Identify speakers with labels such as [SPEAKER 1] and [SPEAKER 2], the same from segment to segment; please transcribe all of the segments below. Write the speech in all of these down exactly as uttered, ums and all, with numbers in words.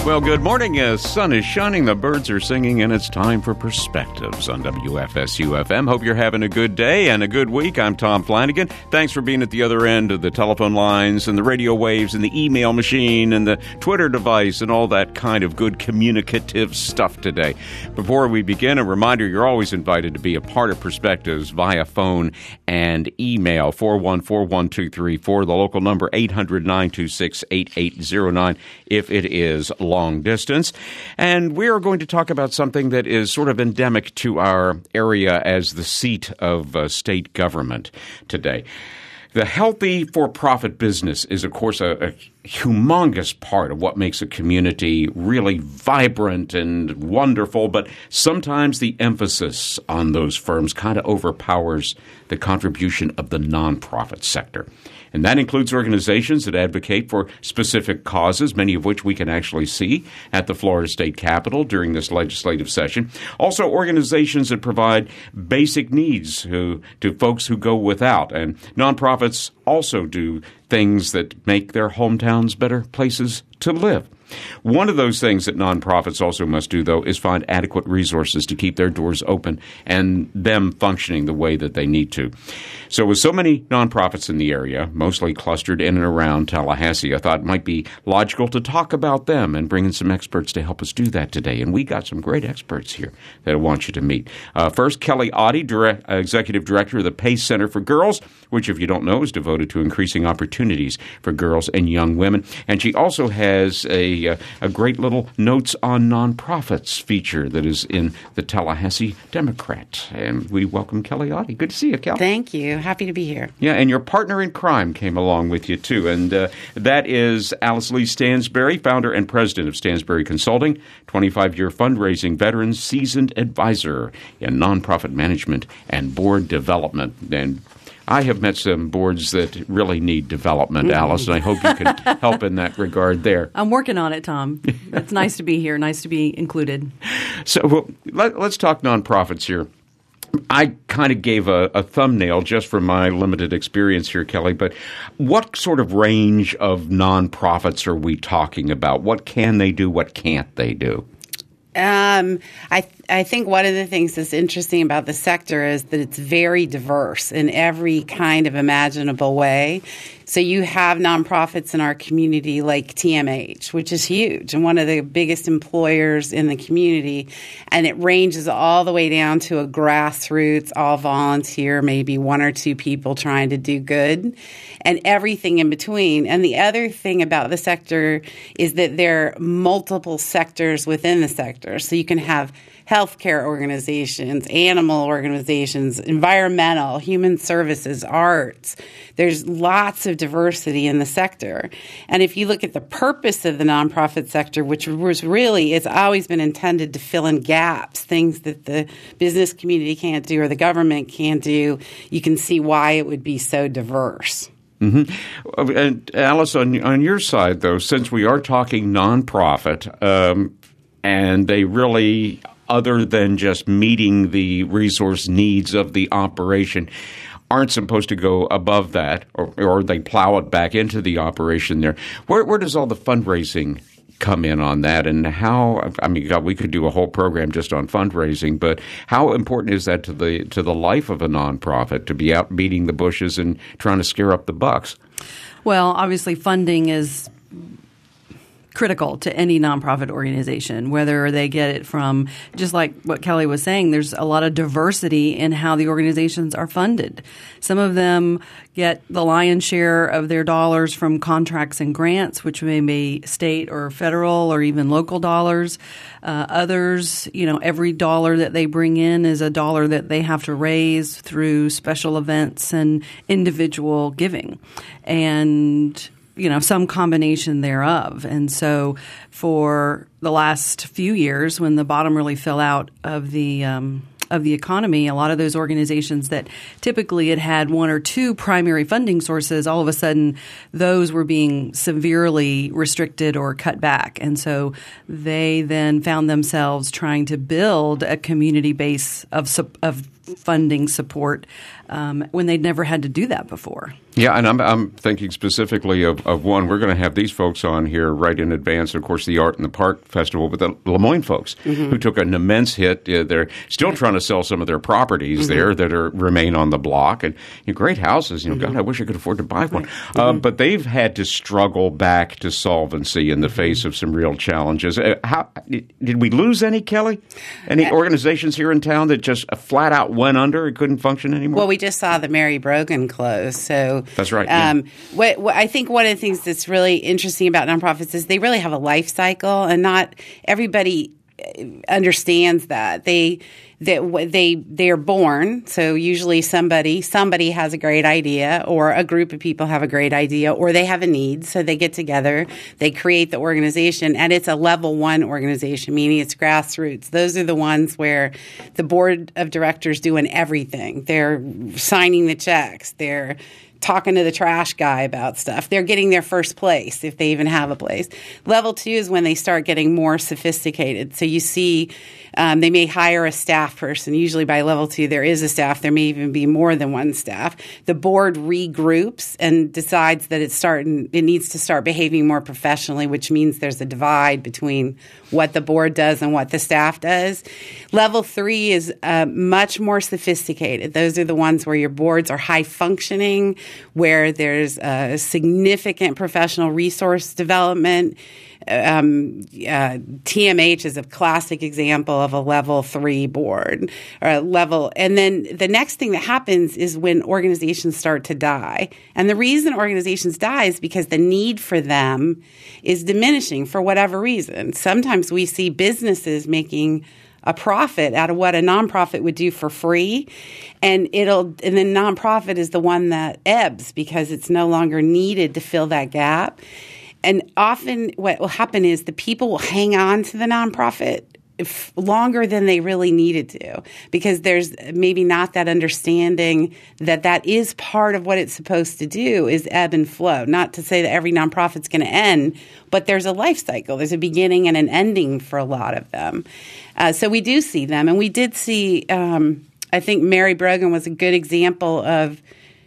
[SPEAKER 1] Well, good morning. The sun is shining, the birds are singing, and it's time for Perspectives on W F S U F M. Hope you're having a good day and a good week. I'm Tom Flanagan. Thanks for being at the other end of the telephone lines and the radio waves and the email machine and the Twitter device and all that kind of good communicative stuff today. Before we begin, a reminder, you're always invited to be a part of Perspectives via phone and email. four one four, one two three four, the local number eight hundred, nine two six, eight eight zero nine if it is long distance. And we are going to talk about something that is sort of endemic to our area as the seat of uh, state government today. The healthy for-profit business is, of course, a, a humongous part of what makes a community really vibrant and wonderful, but sometimes the emphasis on those firms kind of overpowers the contribution of the nonprofit sector. And that includes organizations that advocate for specific causes, many of which we can actually see at the Florida State Capitol during this legislative session. Also, organizations that provide basic needs to, to folks who go without. And nonprofits also do things that make their hometowns better places to live. One of those things that nonprofits also must do, though, is find adequate resources to keep their doors open and them functioning the way that they need to. So with so many nonprofits in the area, mostly clustered in and around Tallahassee, I thought it might be logical to talk about them and bring in some experts to help us do that today. And we got some great experts here that I want you to meet. Uh, first, Kelly Oddie, direct, uh, Executive Director of the Pace Center for Girls, which, if you don't know, is devoted to increasing opportunities for girls and young women. And she also has a A, a great little Notes on Nonprofits feature that is in the Tallahassee Democrat. And we welcome Kelly Oddie. Good to see you, Kel.
[SPEAKER 2] Thank you. Happy to be here.
[SPEAKER 1] Yeah, and your partner in crime came along with you, too. And uh, that is Alice Lee Stansberry, founder and president of Stansberry Consulting, twenty-five-year fundraising veteran, seasoned advisor in nonprofit management and board development. And I have met some boards that really need development, mm-hmm. Alice, and I hope you can help in that regard there.
[SPEAKER 3] I'm working on it, Tom. It's nice to be here, nice to be included.
[SPEAKER 1] So well, let, let's talk nonprofits here. I kind of gave a, a thumbnail just from my limited experience here, Kelly, but what sort of range of nonprofits are we talking about? What can they do? What can't they do?
[SPEAKER 2] Um, I th- I think one of the things that's interesting about the sector is that it's very diverse in every kind of imaginable way. So you have nonprofits in our community like T M H, which is huge and one of the biggest employers in the community. And it ranges all the way down to a grassroots, all volunteer, maybe one or two people trying to do good, and everything in between. And the other thing about the sector is that there are multiple sectors within the sector. So you can have healthcare organizations, animal organizations, environmental, human services, arts. There's lots of diversity in the sector. And if you look at the purpose of the nonprofit sector, which was really, it's always been intended to fill in gaps, things that the business community can't do or the government can't do, you can see why it would be so diverse.
[SPEAKER 1] Mm-hmm. And Alice, on, on your side, though, since we are talking nonprofit, um, and they really, other than just meeting the resource needs of the operation, aren't supposed to go above that, or, or they plow it back into the operation there. Where, where does all the fundraising come in on that, and how, I mean, God, we could do a whole program just on fundraising, but how important is that to the to the life of a nonprofit, to be out beating the bushes and trying to scare up the bucks?
[SPEAKER 3] Well, obviously funding is critical to any nonprofit organization, whether they get it from, just like what Kelly was saying, there's a lot of diversity in how the organizations are funded. Some of them get the lion's share of their dollars from contracts and grants, which may be state or federal or even local dollars. Uh, others, you know, every dollar that they bring in is a dollar that they have to raise through special events and individual giving. And you know, some combination thereof. And so for the last few years, when the bottom really fell out of the um, of the economy, a lot of those organizations that typically had had one or two primary funding sources, all of a sudden those were being severely restricted or cut back. And so they then found themselves trying to build a community base of of funding support um, when they'd never had to do that before.
[SPEAKER 1] Yeah, and I'm I'm thinking specifically of, of one. We're going to have these folks on here right in advance, of course, the Art in the Park Festival with the Lemoyne folks, mm-hmm. who took an immense hit. Uh, they're still trying to sell some of their properties mm-hmm. there that are remain on the block, and you know, great houses. You know, mm-hmm. God, I wish I could afford to buy one. Right. Uh, mm-hmm. But they've had to struggle back to solvency in the face of some real challenges. Uh, how did we lose any, Kelly? Any uh, organizations here in town that just flat out went under and couldn't function anymore?
[SPEAKER 2] Well, we just saw the Mary Brogan close, so
[SPEAKER 1] that's right.
[SPEAKER 2] Um,
[SPEAKER 1] yeah.
[SPEAKER 2] what, what I think one of the things that's really interesting about nonprofits is they really have a life cycle, and not everybody understands that. They that they they are born, so usually somebody somebody has a great idea, or a group of people have a great idea, or they have a need, so they get together, they create the organization, and it's a level one organization, meaning it's grassroots. Those are the ones where the board of directors doing everything. They're signing the checks. They're talking to the trash guy about stuff. They're getting their first place, if they even have a place. Level two is when they start getting more sophisticated. So you see um, they may hire a staff person. Usually by level two, there is a staff. There may even be more than one staff. The board regroups and decides that it's starting, it needs to start behaving more professionally, which means there's a divide between what the board does and what the staff does. Level three is uh, much more sophisticated. Those are the ones where your boards are high functioning, where there's a significant professional resource development. Um, uh, T M H is a classic example of a level three board or a level. And then the next thing that happens is when organizations start to die. And the reason organizations die is because the need for them is diminishing for whatever reason. Sometimes we see businesses making a profit out of what a nonprofit would do for free, and it'll and then nonprofit is the one that ebbs because it's no longer needed to fill that gap. And often what will happen is the people will hang on to the nonprofit f- longer than they really needed to, because there's maybe not that understanding that that is part of what it's supposed to do, is ebb and flow. Not to say that every nonprofit's going to end, but there's a life cycle. There's a beginning and an ending for a lot of them. Uh, so we do see them. And we did see, um, I think Mary Brogan was a good example of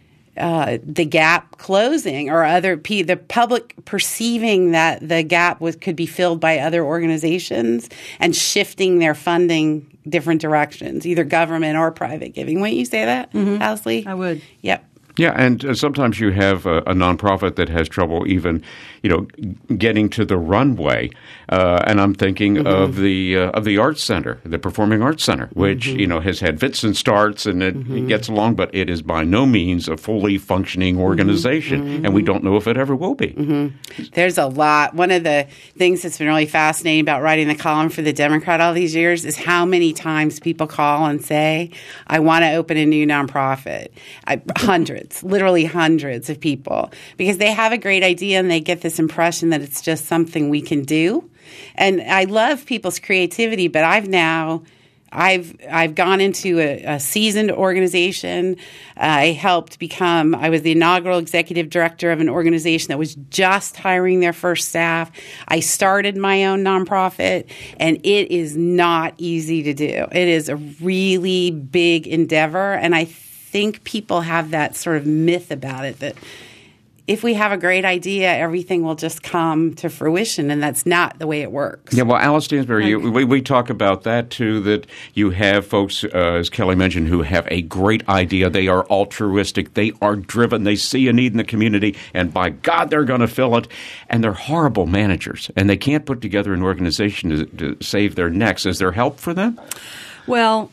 [SPEAKER 2] Uh, the gap closing, or other p the public perceiving that the gap was could be filled by other organizations and shifting their funding different directions, either government or private giving. Wouldn't you say that, mm-hmm. Halsey?
[SPEAKER 3] I would.
[SPEAKER 2] Yep.
[SPEAKER 1] Yeah, and uh, sometimes you have a, a nonprofit that has trouble even, you know, getting to the runway. Uh, and I'm thinking mm-hmm. of the uh, of the Arts Center, the Performing Arts Center, which mm-hmm. you know has had fits and starts, and it, mm-hmm. it gets along, but it is by no means a fully functioning organization, mm-hmm. and we don't know if it ever will be.
[SPEAKER 2] Mm-hmm. There's a lot. One of the things that's been really fascinating about writing the column for the Democrat all these years is how many times people call and say, "I want to open a new nonprofit." I, hundreds. Literally hundreds of people, because they have a great idea and they get this impression that it's just something we can do. And I love people's creativity, but I've now I've I've gone into a, a seasoned organization. Uh, I helped become, I was the inaugural executive director of an organization that was just hiring their first staff. I started my own nonprofit, and it is not easy to do. It is a really big endeavor, and I I think people have that sort of myth about it, that if we have a great idea, everything will just come to fruition, and that's not the way it works.
[SPEAKER 1] Yeah, well, Alice Stansbury, you, we, we talk about that, too, that you have folks, uh, as Kelly mentioned, who have a great idea. They are altruistic. They are driven. They see a need in the community, and by God, they're going to fill it. And they're horrible managers, and they can't put together an organization to, to save their necks. Is there help for them?
[SPEAKER 3] Well,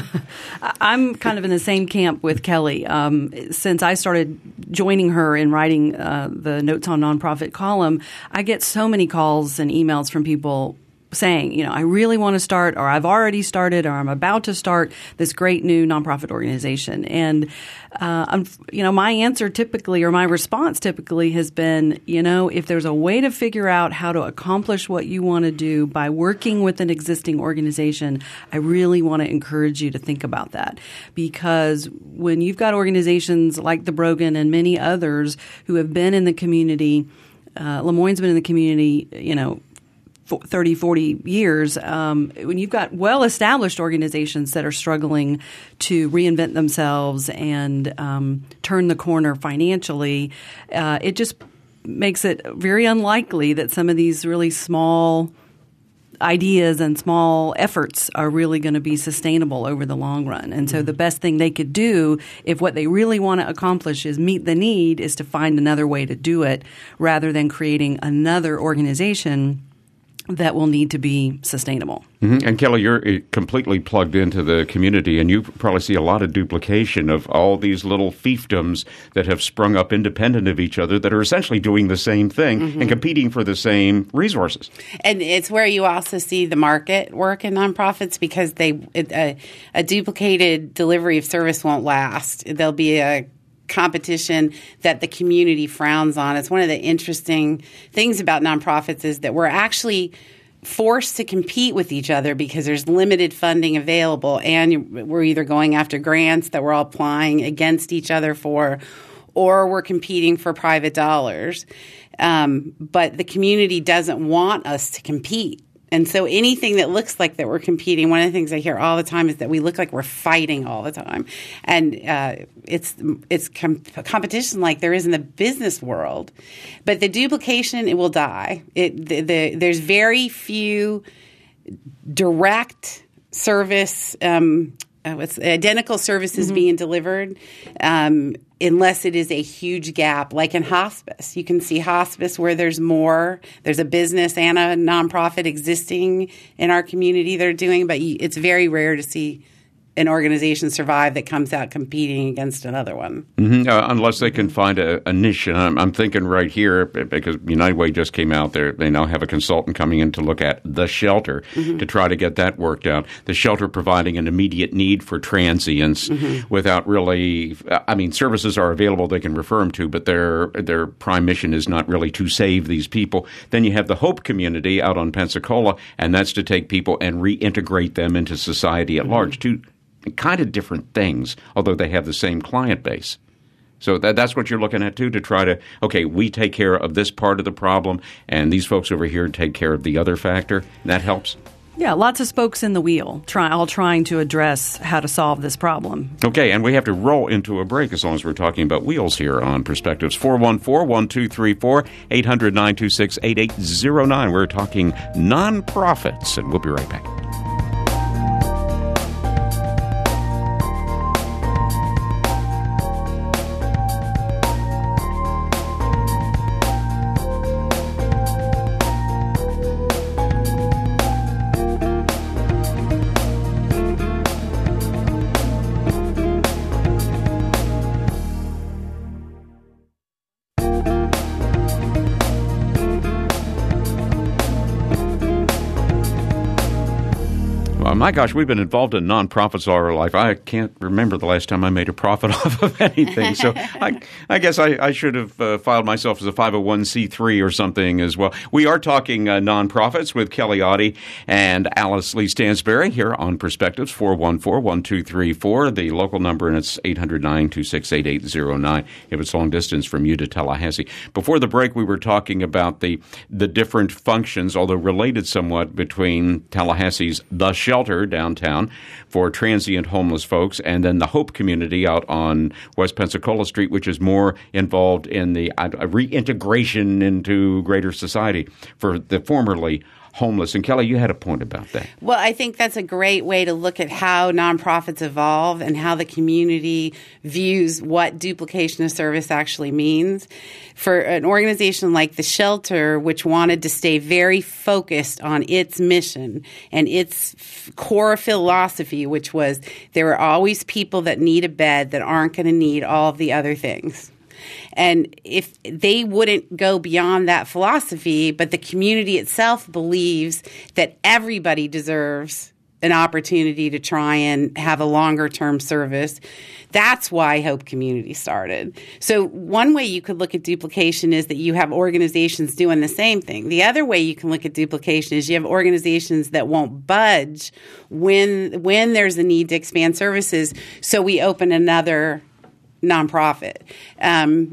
[SPEAKER 3] I'm kind of in the same camp with Kelly. Um, since I started joining her in writing uh, the Notes on Nonprofit column, I get so many calls and emails from people saying, you know, I really want to start, or I've already started, or I'm about to start this great new nonprofit organization. And, uh, I'm, you know, my answer typically, or my response typically has been, you know, if there's a way to figure out how to accomplish what you want to do by working with an existing organization, I really want to encourage you to think about that. Because when you've got organizations like the Brogan and many others who have been in the community, uh, Lemoyne's been in the community, you know, thirty, forty years, um, when you've got well-established organizations that are struggling to reinvent themselves and um, turn the corner financially, uh, it just makes it very unlikely that some of these really small ideas and small efforts are really going to be sustainable over the long run. And so the best thing they could do, if what they really want to accomplish is meet the need, is to find another way to do it rather than creating another organization that will need to be sustainable.
[SPEAKER 1] Mm-hmm. And Kelly, you're completely plugged into the community, and you probably see a lot of duplication of all these little fiefdoms that have sprung up independent of each other that are essentially doing the same thing mm-hmm. and competing for the same resources.
[SPEAKER 2] And it's where you also see the market work in nonprofits, because they it, a, a duplicated delivery of service won't last. There'll be a competition that the community frowns on. It's one of the interesting things about nonprofits is that we're actually forced to compete with each other because there's limited funding available, and we're either going after grants that we're all applying against each other for, or we're competing for private dollars. Um, but the community doesn't want us to compete. And so anything that looks like that we're competing, one of the things I hear all the time is that we look like we're fighting all the time. And uh, it's it's com- competition like there is in the business world. But the duplication, it will die. It, the, the, there's very few direct service um, uh, what's identical services mm-hmm. being delivered um, unless it is a huge gap, like in hospice. You can see hospice where there's more. There's a business and a nonprofit existing in our community that are doing, but it's very rare to see an organization survive that comes out competing against another one.
[SPEAKER 1] Mm-hmm. Uh, unless they can find a, a niche. And I'm, I'm thinking right here, because United Way just came out there, they now have a consultant coming in to look at the shelter mm-hmm. to try to get that worked out. The shelter providing an immediate need for transients mm-hmm. without really – I mean, services are available they can refer them to, but their their prime mission is not really to save these people. Then you have the Hope community out on Pensacola, and that's to take people and reintegrate them into society at mm-hmm. large, too. Kind of different things, although they have the same client base. So that, that's what you're looking at, too, to try to, okay, we take care of this part of the problem, and these folks over here take care of the other factor. And that helps?
[SPEAKER 3] Yeah, lots of spokes in the wheel, try, all trying to address how to solve this problem.
[SPEAKER 1] Okay, and we have to roll into a break as long as we're talking about wheels here on Perspectives. four one four, one two three four, eight hundred, nine two six, eight eight zero nine. We're talking nonprofits, and we'll be right back. My gosh, we've been involved in nonprofits all our life. I can't remember the last time I made a profit off of anything. So I, I guess I, I should have uh, filed myself as a five oh one c three or something as well. We are talking uh, nonprofits with Kelly Oddie and Alice Lee Stansberry here on Perspectives, four one four, one two three four. The local number, and it's eight hundred, nine two six, eight eight zero nine if it's long distance from you to Tallahassee. Before the break, we were talking about the, the different functions, although related somewhat, between Tallahassee's The Shelter downtown for transient homeless folks, and then the Hope community out on West Pensacola Street, which is more involved in the uh, reintegration into greater society for the formerly homeless. And Kelly, you had a point about that.
[SPEAKER 2] Well, I think that's a great way to look at how nonprofits evolve and how the community views what duplication of service actually means. For an organization like the Shelter, which wanted to stay very focused on its mission and its core philosophy, which was there are always people that need a bed that aren't going to need all of the other things. And if they wouldn't go beyond that philosophy, but the community itself believes that everybody deserves an opportunity to try and have a longer term service, that's why Hope Community started. So one way you could look at duplication is that you have organizations doing the same thing. The other way you can look at duplication is you have organizations that won't budge when when there's a need to expand services. So we open another nonprofit. Um,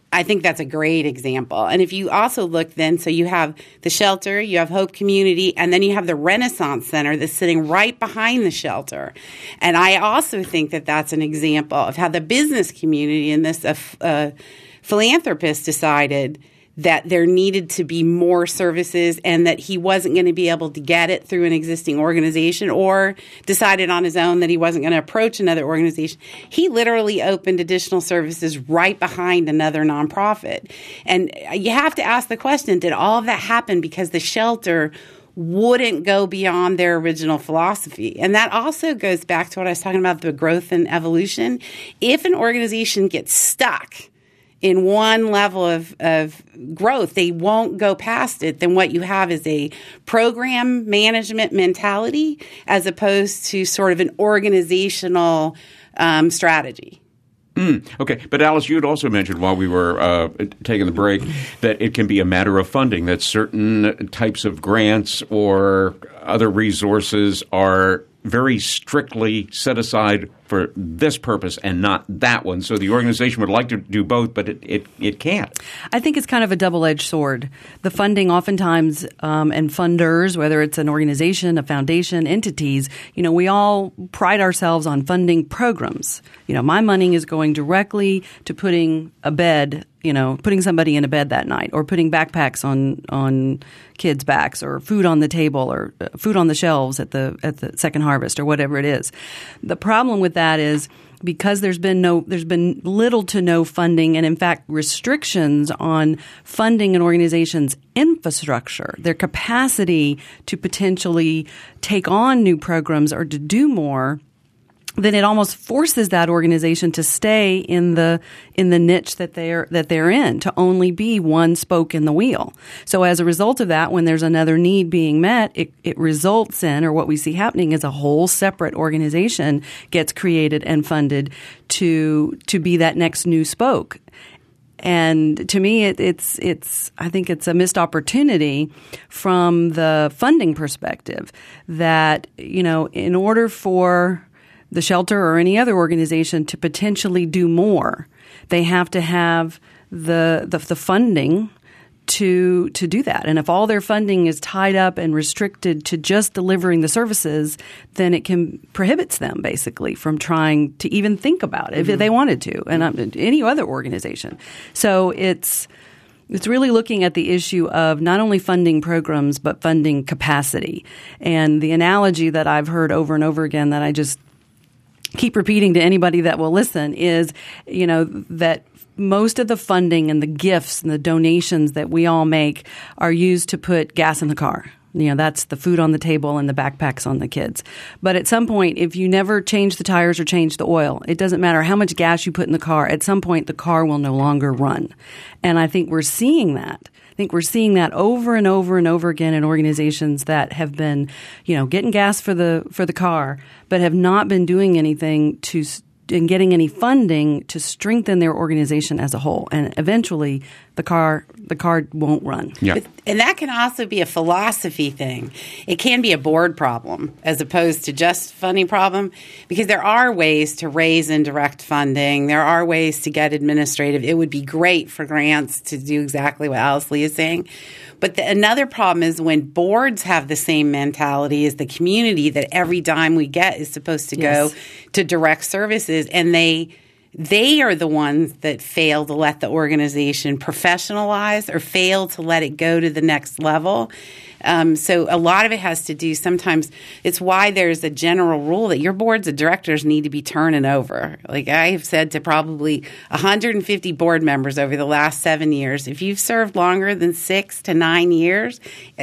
[SPEAKER 2] I think that's a great example. And if you also look then, so you have the shelter, you have Hope Community, and then you have the Renaissance Center that's sitting right behind the shelter. And I also think that that's an example of how the business community and this uh, uh, philanthropist decided that there needed to be more services and that he wasn't going to be able to get it through an existing organization, or decided on his own that he wasn't going to approach another organization. He literally opened additional services right behind another nonprofit. And you have to ask the question, did all of that happen because the shelter wouldn't go beyond their original philosophy? And that also goes back to what I was talking about, the growth and evolution. If an organization gets stuck in one level of, of growth, they won't go past it, then what you have is a program management mentality as opposed to sort of an organizational um, strategy.
[SPEAKER 1] Mm, okay. But Alice, you had also mentioned while we were uh, taking the break that it can be a matter of funding, that certain types of grants or other resources are very strictly set aside for this purpose and not that one. So the organization would like to do both, but it, it, it can't.
[SPEAKER 3] I think it's kind of a double-edged sword. The funding oftentimes um, and funders, whether it's an organization, a foundation, entities, you know, we all pride ourselves on funding programs. You know, my money is going directly to putting a bed, you know, putting somebody in a bed that night, or putting backpacks on on kids' backs, or food on the table, or uh, food on the shelves at the at the Second Harvest, or whatever it is. The problem with that is because there's been no there's been little to no funding, and in fact restrictions on funding an organization's infrastructure, their capacity to potentially take on new programs or to do more, then it almost forces that organization to stay in the in the niche that they're that they're in, to only be one spoke in the wheel. So as a result of that, when there's another need being met, it, it results in, or what we see happening is, a whole separate organization gets created and funded to to be that next new spoke. And to me, it, it's it's I think it's a missed opportunity from the funding perspective, that, you know, in order for the shelter or any other organization to potentially do more, they have to have the, the the funding to to do that. And if all their funding is tied up and restricted to just delivering the services, then it can prohibits them basically from trying to even think about it mm-hmm. if they wanted to, and um, any other organization. So it's It's really looking at the issue of not only funding programs but funding capacity. And the analogy that I've heard over and over again that I just keep repeating to anybody that will listen is, you know, that most of the funding and the gifts and the donations that we all make are used to put gas in the car. You know, that's the food on the table and the backpacks on the kids. But at some point, if you never change the tires or change the oil, it doesn't matter how much gas you put in the car. At some point, the car will no longer run. And I think we're seeing that. I think we're seeing that over and over and over again in organizations that have been, you know, getting gas for the for the car, but have not been doing anything to and getting any funding to strengthen their organization as a whole. And eventually, the car the car won't run.
[SPEAKER 1] Yeah.
[SPEAKER 2] And that can also be a philosophy thing. It can be a board problem as opposed to just funding problem, because there are ways to raise indirect funding. There are ways to get administrative. It would be great for grants to do exactly what Alice Lee is saying. But the, another problem is when boards have the same mentality as the community, that every dime we get is supposed to
[SPEAKER 3] yes.
[SPEAKER 2] go to direct services, and they they are the ones that fail to let the organization professionalize or fail to let it go to the next level. Um, so a lot of it has to do, sometimes it's why there's a general rule that your boards of directors need to be turning over. Like I have said to probably one hundred fifty board members over the last seven years, if you've served longer than six to nine years,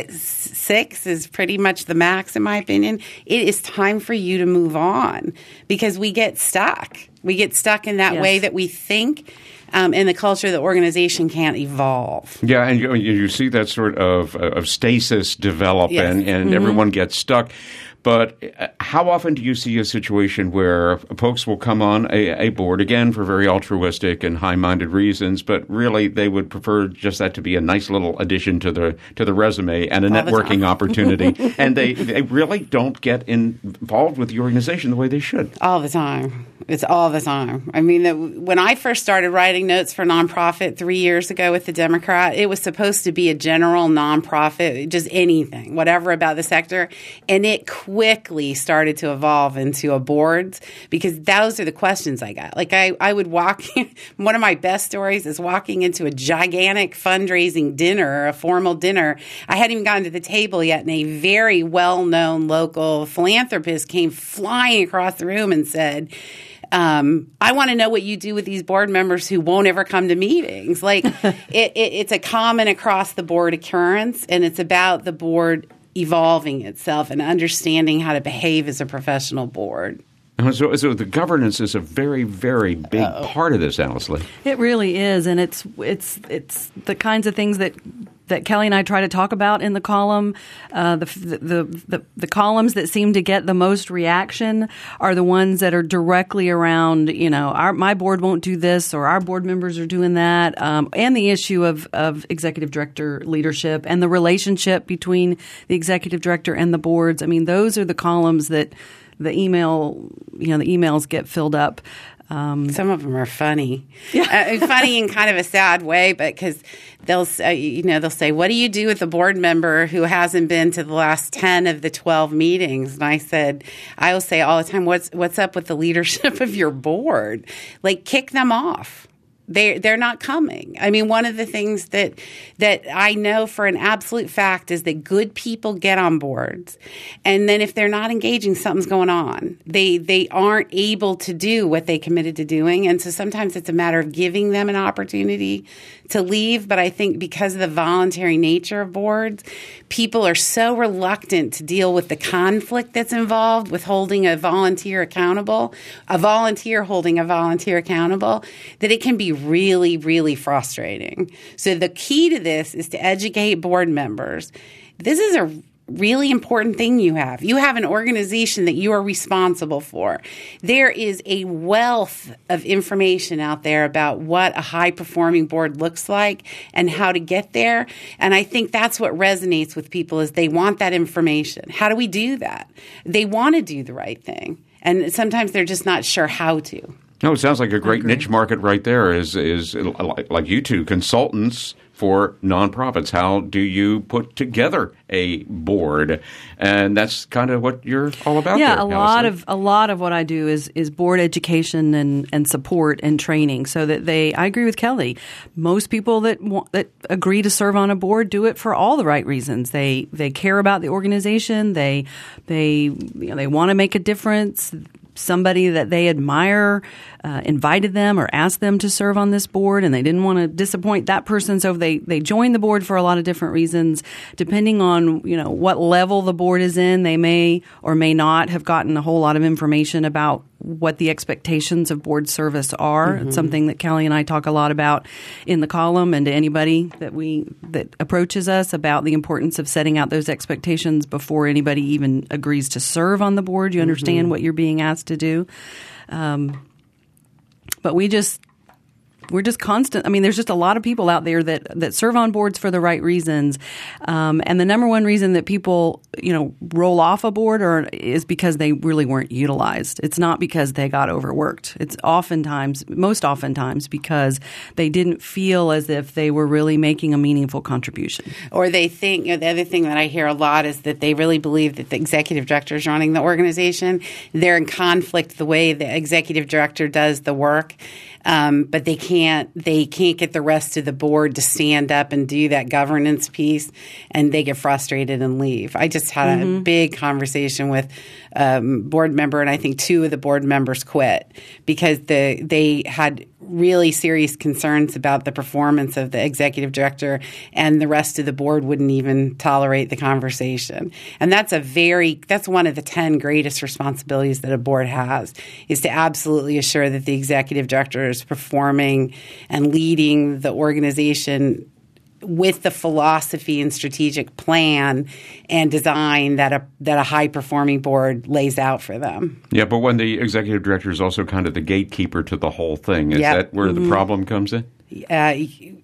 [SPEAKER 2] six is pretty much the max in my opinion, it is time for you to move on, because we get stuck. We get stuck in that
[SPEAKER 3] yes.
[SPEAKER 2] way that we think, um, and the culture of the organization can't evolve.
[SPEAKER 1] Yeah, and you, you see that sort of, of stasis develop,
[SPEAKER 2] yes.
[SPEAKER 1] and, and
[SPEAKER 2] mm-hmm.
[SPEAKER 1] everyone gets stuck. But how often do you see a situation where folks will come on a, a board, again, for very altruistic and high-minded reasons, but really they would prefer just that to be a nice little addition to the to the resume and a All networking opportunity, and they, they really don't get involved with the organization the way they should?
[SPEAKER 2] All the time. It's all the time. I mean, the, when I first started writing notes for nonprofit three years ago with the Democrat, it was supposed to be a general nonprofit, just anything, whatever about the sector, and it quickly started to evolve into a boards because those are the questions I got. Like I, I would walk – one of my best stories is walking into a gigantic fundraising dinner, a formal dinner. I hadn't even gotten to the table yet, and a very well-known local philanthropist came flying across the room and said – Um, I want to know what you do with these board members who won't ever come to meetings. Like it, it, it's a common across the board occurrence, and it's about the board evolving itself and understanding how to behave as a professional board.
[SPEAKER 1] So, so the governance is a very, very big Uh-oh. part of this, Alice Lee.
[SPEAKER 3] It really is, and it's it's it's the kinds of things that that Kelly and I try to talk about in the column. Uh, the, the the the columns that seem to get the most reaction are the ones that are directly around, you know, our my board won't do this or our board members are doing that, um, and the issue of of executive director leadership and the relationship between the executive director and the boards. I mean, those are the columns that the email, you know, the emails get filled up. Um,
[SPEAKER 2] Some of them are funny, yeah. uh, funny in kind of a sad way, but because they'll, uh, you know, they'll say, "What do you do with a board member who hasn't been to the last ten of the twelve meetings?" And I said, I will say all the time, "What's what's up with the leadership of your board? Like, kick them off." They they're not coming. I mean, one of the things that that I know for an absolute fact is that good people get on boards, and then if they're not engaging, something's going on. They they aren't able to do what they committed to doing, and so sometimes it's a matter of giving them an opportunity to leave. But I think because of the voluntary nature of boards, people are so reluctant to deal with the conflict that's involved with holding a volunteer accountable, a volunteer holding a volunteer accountable, that it can be really, really frustrating. So the key to this is to educate board members. This is a really important thing you have. You have an organization that you are responsible for. There is a wealth of information out there about what a high-performing board looks like and how to get there. And I think that's what resonates with people is they want that information. How do we do that? They want to do the right thing. And sometimes they're just not sure how to.
[SPEAKER 1] No, it sounds like a great niche market right there is, is like you two, consultants for nonprofits. How do you put together a board? And that's kind of what you're all about.
[SPEAKER 3] Yeah,
[SPEAKER 1] there,
[SPEAKER 3] a lot of a lot of what I do is is board education and, and support and training, so that they. I agree with Kelly. Most people that want, that agree to serve on a board do it for all the right reasons. They they care about the organization. They they you know, they want to make a difference. Somebody that they admire uh, invited them or asked them to serve on this board, and they didn't want to disappoint that person, so they they joined the board for a lot of different reasons. Depending on, you know, what level the board is in, they may or may not have gotten a whole lot of information about what the expectations of board service are. Mm-hmm. It's something that Kelly and I talk a lot about in the column, and to anybody that we that approaches us about the importance of setting out those expectations before anybody even agrees to serve on the board. You understand mm-hmm. what you're being asked to do. Um, but we just We're just constant. I mean, there's just a lot of people out there that, that serve on boards for the right reasons. Um, and the number one reason that people, you know, roll off a board or is because they really weren't utilized. It's not because they got overworked. It's oftentimes, most oftentimes, because they didn't feel as if they were really making a meaningful contribution.
[SPEAKER 2] Or they think, you know, the other thing that I hear a lot is that they really believe that the executive director is running the organization. They're in conflict the way the executive director does the work. Um, but they can't they can't get the rest of the board to stand up and do that governance piece, and they get frustrated and leave. I just had mm-hmm. a big conversation with a um, board member, and I think two of the board members quit because the they had really serious concerns about the performance of the executive director, and the rest of the board wouldn't even tolerate the conversation. And that's a very that's one of the ten greatest responsibilities that a board has, is to absolutely assure that the executive director is performing and leading the organization with the philosophy and strategic plan and design that a that a high performing board lays out for them.
[SPEAKER 1] Yeah, but when the executive director is also kind of the gatekeeper to the whole thing, is
[SPEAKER 2] yep.
[SPEAKER 1] that where
[SPEAKER 2] mm-hmm.
[SPEAKER 1] the problem comes in?
[SPEAKER 2] Uh,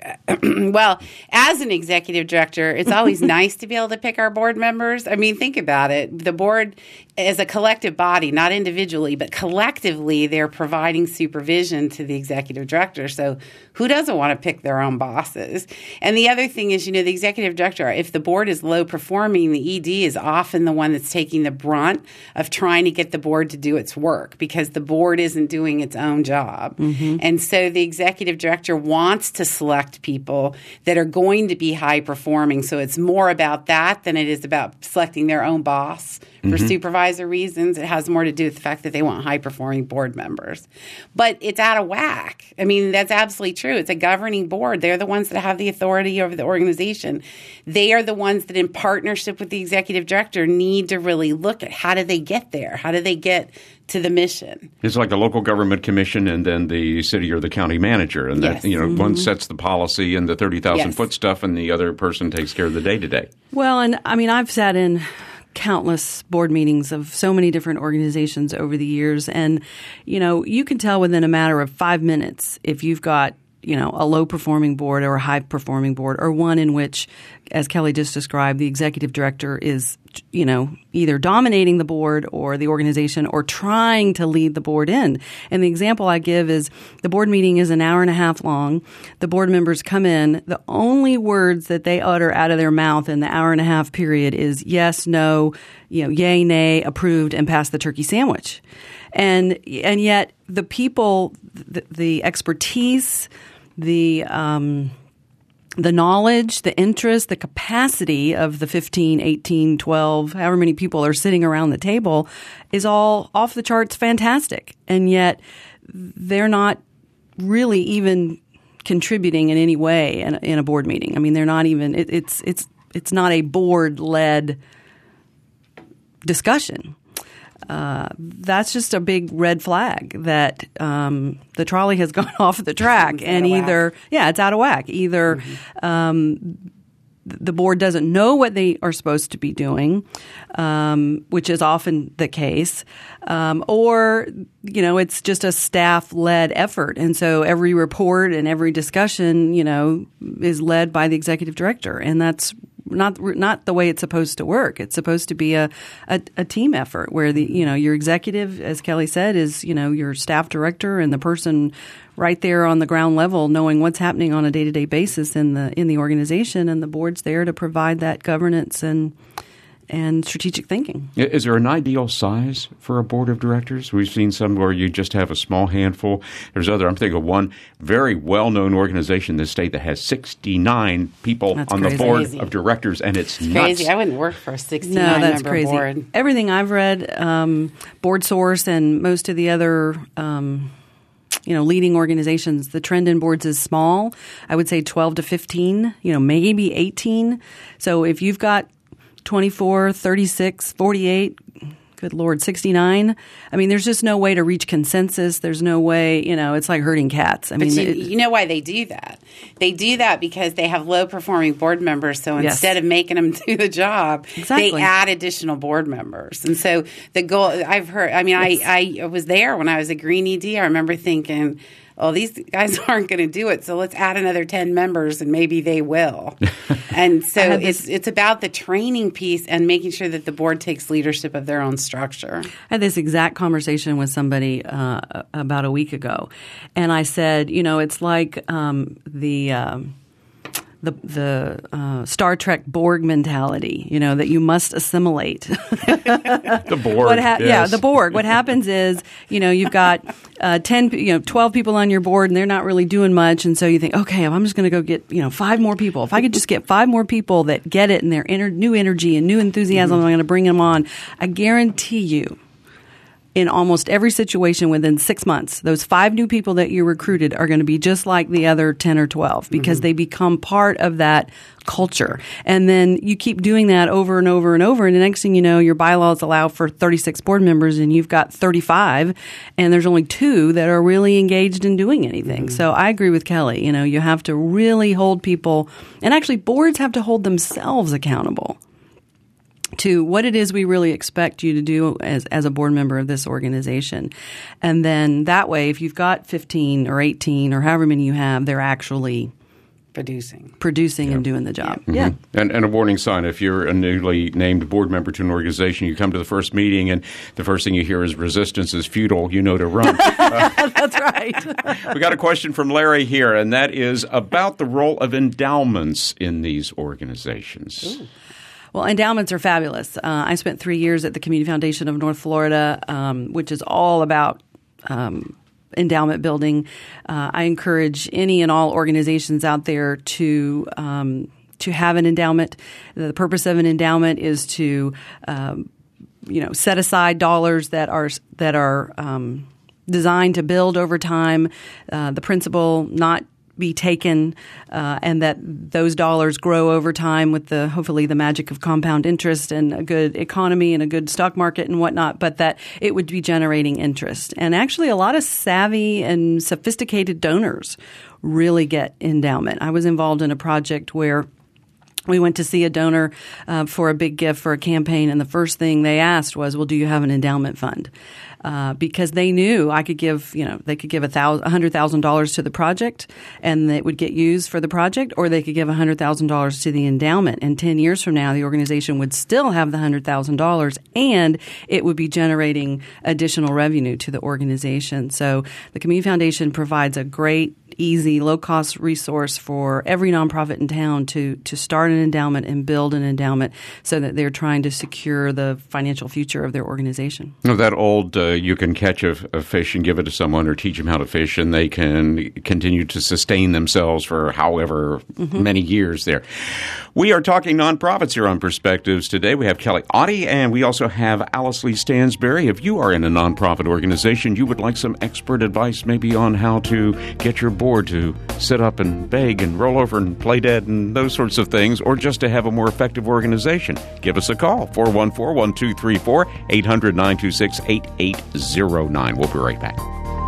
[SPEAKER 2] well, as an executive director, it's always nice to be able to pick our board members. I mean, think about it. The board is a collective body, not individually, but collectively they're providing supervision to the executive director. So who doesn't want to pick their own bosses? And the other thing is, you know, the executive director, if the board is low performing, the E D is often the one that's taking the brunt of trying to get the board to do its work because the board isn't doing its own job. Mm-hmm. And so the executive director wants to select people that are going to be high performing. So it's more about that than it is about selecting their own boss for mm-hmm. supervisor reasons. It has more to do with the fact that they want high performing board members. But it's out of whack. I mean, that's absolutely true. It's a governing board. They're the ones that have the authority over the organization. They are the ones that in partnership with the executive director need to really look at how do they get there? How do they get to the mission?
[SPEAKER 1] It's like a local government commission and then the city or the county manager. And
[SPEAKER 2] yes.
[SPEAKER 1] that, you know, mm-hmm. one sets the policy and the thirty thousand
[SPEAKER 2] yes.
[SPEAKER 1] foot stuff and the other person takes care of the day-to-day.
[SPEAKER 3] Well, and I mean, I've sat in countless board meetings of so many different organizations over the years. And, you know, you can tell within a matter of five minutes if you've got, you know, a low-performing board or a high-performing board or one in which, as Kelly just described, the executive director is, you know, either dominating the board or the organization or trying to lead the board in. And the example I give is the board meeting is an hour and a half long. The board members come in. The only words that they utter out of their mouth in the hour and a half period is yes, no, you know, yay, nay, approved, and pass the turkey sandwich. And and yet the people, the, the expertise, the um, the knowledge, the interest, the capacity of the fifteen, eighteen, twelve, however many people are sitting around the table is all off the charts fantastic. And yet they're not really even contributing in any way in, in a board meeting. I mean, they're not even it, – it's it's it's not a board-led discussion. Uh, that's just a big red flag that um, the trolley has gone off the track, and either yeah, it's out of whack. Either mm-hmm. um, the board doesn't know what they are supposed to be doing, um, which is often the case, um, or you know, it's just a staff-led effort, and so every report and every discussion, you know, is led by the executive director, and that's not not the way it's supposed to work. It's supposed to be a, a, a team effort where the you know your executive, as Kelly said, is you know your staff director and the person right there on the ground level knowing what's happening on a day-to-day basis in the in the organization, and the board's there to provide that governance and and strategic thinking.
[SPEAKER 1] Is there an ideal size for a board of directors? We've seen some where you just have a small handful. There's other. I'm thinking of one very well-known organization in the state that has sixty-nine people
[SPEAKER 3] that's
[SPEAKER 1] on
[SPEAKER 3] crazy.
[SPEAKER 1] the board
[SPEAKER 2] crazy.
[SPEAKER 1] of directors, and it's,
[SPEAKER 2] it's
[SPEAKER 1] nuts.
[SPEAKER 2] crazy. I wouldn't work for a sixty-nine
[SPEAKER 3] no, that's
[SPEAKER 2] member
[SPEAKER 3] crazy.
[SPEAKER 2] board.
[SPEAKER 3] Everything I've read, um, BoardSource and most of the other um, you know, leading organizations, the trend in boards is small. I would say twelve to fifteen, you know, maybe eighteen. So if you've got twenty-four, thirty-six, forty-eight, good Lord, sixty-nine. I mean, there's just no way to reach consensus. There's no way, you know, it's like herding cats. I
[SPEAKER 2] but
[SPEAKER 3] mean,
[SPEAKER 2] you,
[SPEAKER 3] it,
[SPEAKER 2] you know why they do that? They do that because they have low-performing board members, so
[SPEAKER 3] Yes.
[SPEAKER 2] instead of making them do the job,
[SPEAKER 3] Exactly.
[SPEAKER 2] they add additional board members. And so the goal, I've heard, I mean, I, I was there when I was a Green E D. I remember thinking, well, these guys aren't going to do it, so let's add another ten members and maybe they will. And so it's it's about the training piece and making sure that the board takes leadership of their own structure.
[SPEAKER 3] I had this exact conversation with somebody uh, about a week ago, and I said, you know, it's like um, the um, the the uh, Star Trek Borg mentality, you know, that you must assimilate.
[SPEAKER 1] The Borg,
[SPEAKER 3] what ha-
[SPEAKER 1] yes.
[SPEAKER 3] Yeah, the Borg. What happens is, you know, you've got uh, ten, you know, twelve people on your board, and they're not really doing much, and so you think, okay, I'm just going to go get, you know, five more people. If I could just get five more people that get it and their ener- new energy and new enthusiasm, mm-hmm. I'm going to bring them on. I guarantee you, in almost every situation within six months, those five new people that you recruited are going to be just like the other ten or twelve because mm-hmm. they become part of that culture. And then you keep doing that over and over and over. And the next thing you know, your bylaws allow for thirty-six board members and you've got thirty-five and there's only two that are really engaged in doing anything. Mm-hmm. So I agree with Kelly. You know, you have to really hold people, and actually boards have to hold themselves accountable to what it is we really expect you to do as, as a board member of this organization. And then that way, if you've got fifteen or eighteen or however many you have, they're actually
[SPEAKER 2] producing
[SPEAKER 3] producing
[SPEAKER 2] yeah.
[SPEAKER 3] and doing the job.
[SPEAKER 1] Mm-hmm.
[SPEAKER 3] Yeah.
[SPEAKER 1] And, and a warning sign, if you're a newly named board member to an organization, you come to the first meeting and the first thing you hear is resistance is futile, you know to run.
[SPEAKER 3] uh, That's right.
[SPEAKER 1] We got a question from Larry here, and that is about the role of endowments in these organizations.
[SPEAKER 3] Ooh. Well, endowments are fabulous. Uh, I spent three years at the Community Foundation of North Florida, um, which is all about um, endowment building. Uh, I encourage any and all organizations out there to um, to have an endowment. The purpose of an endowment is to um, you know set aside dollars that are that are um, designed to build over time. Uh, the principal not be taken, uh, and that those dollars grow over time with the hopefully the magic of compound interest and a good economy and a good stock market and whatnot, but that it would be generating interest. And actually a lot of savvy and sophisticated donors really get endowment. I was involved in a project where we went to see a donor uh, for a big gift for a campaign, and the first thing they asked was, well, do you have an endowment fund? Uh, because they knew I could give, you know, they could give a thousand, a hundred thousand dollars to the project, and it would get used for the project, or they could give a hundred thousand dollars to the endowment. And ten years from now, the organization would still have the hundred thousand dollars, and it would be generating additional revenue to the organization. So the Community Foundation provides a great, easy, low-cost resource for every nonprofit in town to to start an endowment and build an endowment, so that they're trying to secure the financial future of their organization.
[SPEAKER 1] You know, that old uh, you can catch a, a fish and give it to someone or teach them how to fish, and they can continue to sustain themselves for however mm-hmm. many years there. We are talking nonprofits here on Perspectives today. We have Kelly Otte, and we also have Alice Lee Stansberry. If you are in a nonprofit organization, you would like some expert advice maybe on how to get your board to sit up and beg and roll over and play dead and those sorts of things, or just to have a more effective organization, give us a call, four one four, one two three four, eight hundred, nine two six, eight eight zero nine. We'll be right back.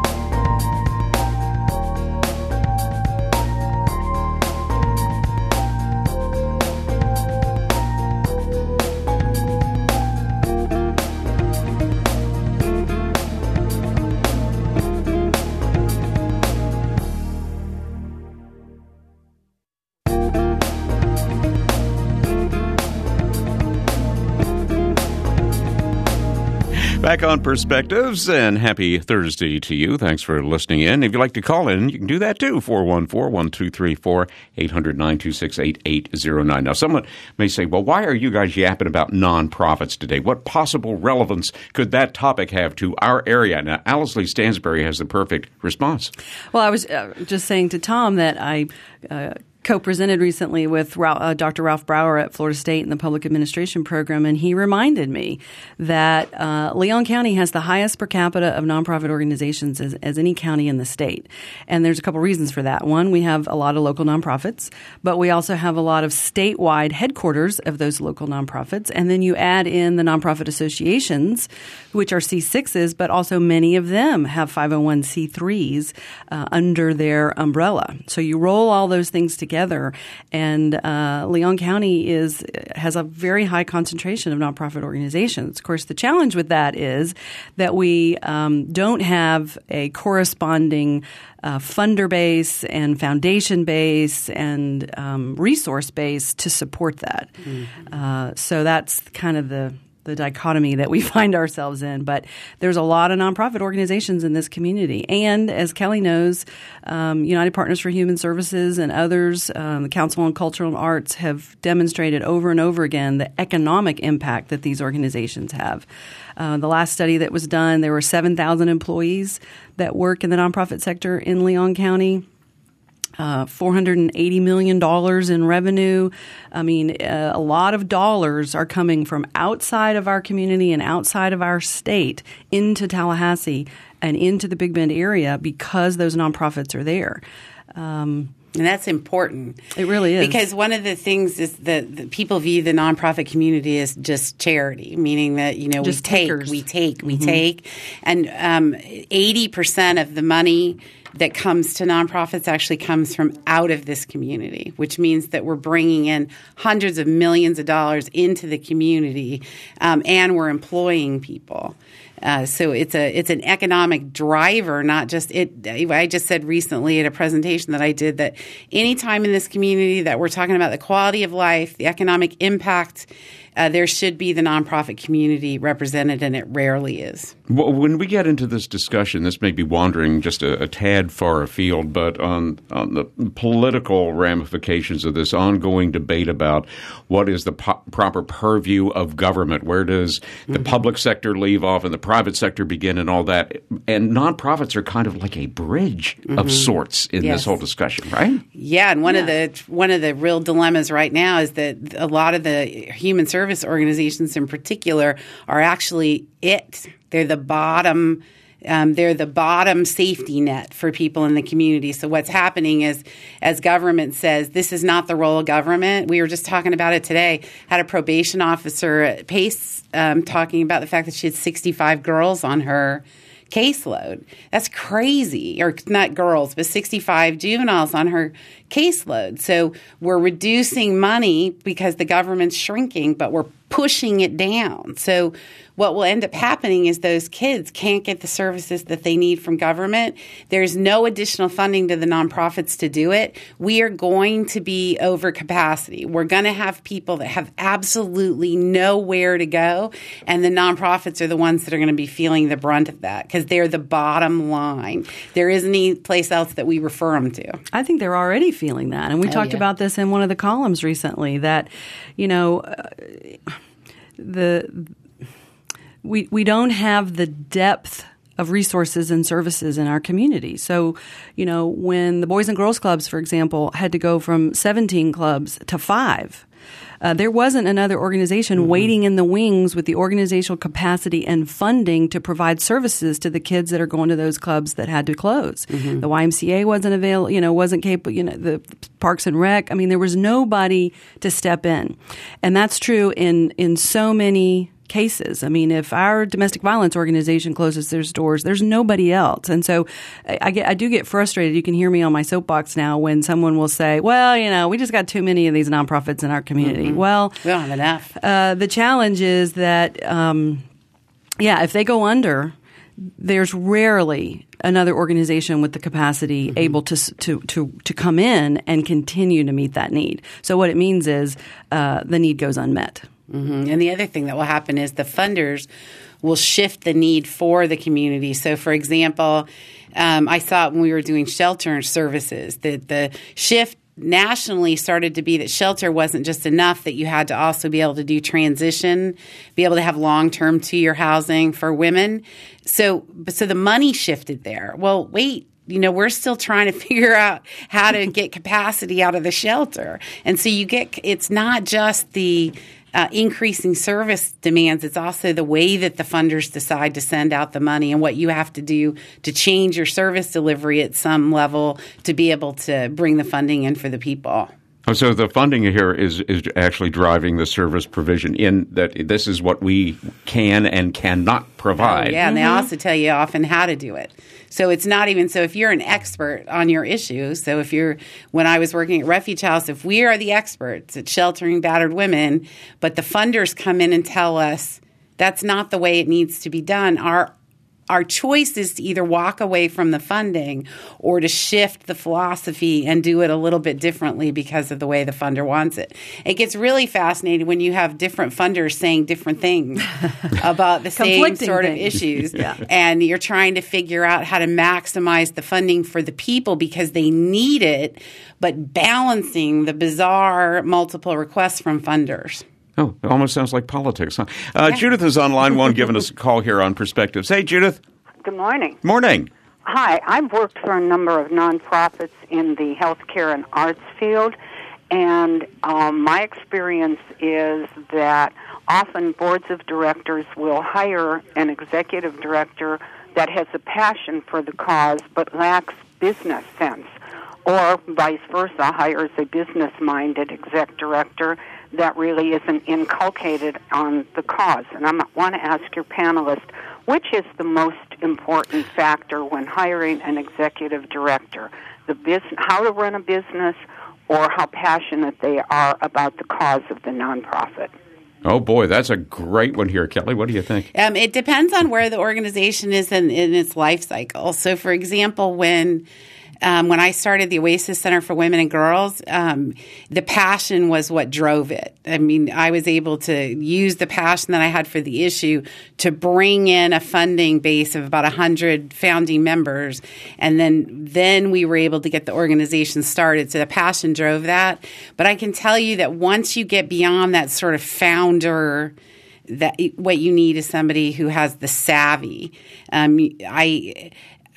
[SPEAKER 1] Back on Perspectives, and happy Thursday to you. Thanks for listening in. If you'd like to call in, you can do that too, four one four, one two three four, eight hundred, nine two six, eight eight zero nine. Now, someone may say, well, why are you guys yapping about nonprofits today? What possible relevance could that topic have to our area? Now, Alice Lee Stansberry has the perfect response.
[SPEAKER 3] Well, I was uh, just saying to Tom that I uh, co-presented recently with uh, Doctor Ralph Brower at Florida State in the Public Administration Program, and he reminded me that uh, Leon County has the highest per capita of nonprofit organizations as, as any county in the state. And there's a couple reasons for that. One, we have a lot of local nonprofits, but we also have a lot of statewide headquarters of those local nonprofits. And then you add in the nonprofit associations, which are C sixes, but also many of them have five oh one c threes uh, under their umbrella. So you roll all those things together. Together, and uh, Leon County is has a very high concentration of nonprofit organizations. Of course, the challenge with that is that we um, don't have a corresponding uh, funder base and foundation base and um, resource base to support that. Mm-hmm. Uh, so that's kind of the the dichotomy that we find ourselves in. But there's a lot of nonprofit organizations in this community. And as Kelly knows, um, United Partners for Human Services and others, um, the Council on Cultural and Arts, have demonstrated over and over again the economic impact that these organizations have. Uh, the last study that was done, there were seven thousand employees that work in the nonprofit sector in Leon County. Uh, four hundred eighty million dollars in revenue. I mean, uh, a lot of dollars are coming from outside of our community and outside of our state into Tallahassee and into the Big Bend area because those nonprofits are there. Um,
[SPEAKER 2] And that's important.
[SPEAKER 3] It really is.
[SPEAKER 2] Because one of the things is that the people view the nonprofit community as just charity, meaning that, you know,
[SPEAKER 3] just
[SPEAKER 2] we take,
[SPEAKER 3] takers.
[SPEAKER 2] we take, we
[SPEAKER 3] Mm-hmm.
[SPEAKER 2] take. And um, eighty percent of the money that comes to nonprofits actually comes from out of this community, which means that we're bringing in hundreds of millions of dollars into the community, um, and we're employing people. Uh, so it's a it's an economic driver, not just it. I just said recently at a presentation that I did that any time in this community that we're talking about the quality of life, the economic impact, uh, there should be the nonprofit community represented, and it rarely is.
[SPEAKER 1] Well, when we get into this discussion, this may be wandering just a, a tad far afield, but on, on the political ramifications of this ongoing debate about what is the po- proper purview of government, where does the mm-hmm. public sector leave off and the private sector begin and all that, and nonprofits are kind of like a bridge mm-hmm. of sorts in
[SPEAKER 2] yes.
[SPEAKER 1] this whole discussion, right?
[SPEAKER 2] Yeah, and one
[SPEAKER 3] yeah.
[SPEAKER 2] of the one of the real dilemmas right now is that a lot of the human service organizations in particular are actually it. They're the bottom. Um, they're the bottom safety net for people in the community. So what's happening is, as government says, this is not the role of government. We were just talking about it today. Had a probation officer at Pace um, talking about the fact that she had sixty-five girls on her caseload. That's crazy. Or not girls, but sixty-five juveniles on her caseload. So we're reducing money because the government's shrinking, but we're pushing it down. So what will end up happening is those kids can't get the services that they need from government. There's no additional funding to the nonprofits to do it. We are going to be over capacity. We're going to have people that have absolutely nowhere to go, and the nonprofits are the ones that are going to be feeling the brunt of that because they're the bottom line. There isn't any place else that we refer them to.
[SPEAKER 3] I think they're already feeling that. And we
[SPEAKER 2] oh,
[SPEAKER 3] talked
[SPEAKER 2] yeah.
[SPEAKER 3] about this in one of the columns recently that, you know, uh, the we we don't have the depth of resources and services in our community. So, you know, when the Boys and Girls Clubs, for example, had to go from seventeen clubs to five, Uh, there wasn't another organization mm-hmm. waiting in the wings with the organizational capacity and funding to provide services to the kids that are going to those clubs that had to close. Mm-hmm. The Y M C A wasn't available, you know, wasn't capable, you know, the Parks and Rec. I mean, there was nobody to step in. And that's true in, in so many cases. I mean, if our domestic violence organization closes their doors, there's nobody else. And so I, I, get, I do get frustrated. You can hear me on my soapbox now when someone will say, well, you know, we just got too many of these nonprofits in our community. Mm-hmm. Well,
[SPEAKER 2] we don't have enough.
[SPEAKER 3] Uh, the challenge is that, um, yeah, if they go under, there's rarely another organization with the capacity mm-hmm. able to, to to to come in and continue to meet that need. So what it means is uh, the need goes unmet.
[SPEAKER 2] Mm-hmm. And the other thing that will happen is the funders will shift the need for the community. So, for example, um, I saw it when we were doing shelter services that the shift nationally started to be that shelter wasn't just enough, that you had to also be able to do transition, be able to have long-term two-year housing for women. So, so the money shifted there. Well, wait. You know, we're still trying to figure out how to get capacity out of the shelter. And so you get, it's not just the uh, increasing service demands, it's also the way that the funders decide to send out the money and what you have to do to change your service delivery at some level to be able to bring the funding in for the people.
[SPEAKER 1] So the funding here is, is actually driving the service provision in that this is what we can and cannot provide.
[SPEAKER 2] Oh, yeah, and
[SPEAKER 3] mm-hmm.
[SPEAKER 2] they also tell you often how to do it. So it's not even – so if you're an expert on your issue, so if you're – when I was working at Refuge House, if we are the experts at sheltering battered women, but the funders come in and tell us that's not the way it needs to be done, our Our choice is to either walk away from the funding or to shift the philosophy and do it a little bit differently because of the way the funder wants it. It gets really fascinating when you have different funders saying different things about the same sort of
[SPEAKER 3] things.
[SPEAKER 2] issues.
[SPEAKER 3] Yeah.
[SPEAKER 2] And you're trying to figure out how to maximize the funding for the people because they need it, but balancing the bizarre multiple requests from funders.
[SPEAKER 1] Oh, it almost sounds like politics, huh? Uh, yeah. Judith is on line one giving us a call here on Perspectives. Hey, Judith.
[SPEAKER 4] Good morning.
[SPEAKER 1] Morning.
[SPEAKER 4] Hi, I've worked for a number of nonprofits in the healthcare and arts field, and um, my experience is that often boards of directors will hire an executive director that has a passion for the cause but lacks business sense, or vice versa, hires a business-minded exec director that really isn't inculcated on the cause. And I want to ask your panelist, which is the most important factor when hiring an executive director? The business, how to run a business, or how passionate they are about the cause of the nonprofit?
[SPEAKER 1] Oh, boy, that's a great one here. Kelly, what do you think?
[SPEAKER 2] Um, it depends on where the organization is in, in its life cycle. So, for example, when Um, when I started the Oasis Center for Women and Girls, um, the passion was what drove it. I mean, I was able to use the passion that I had for the issue to bring in a funding base of about one hundred founding members, and then then we were able to get the organization started. So the passion drove that. But I can tell you that once you get beyond that sort of founder, that what you need is somebody who has the savvy. Um, I.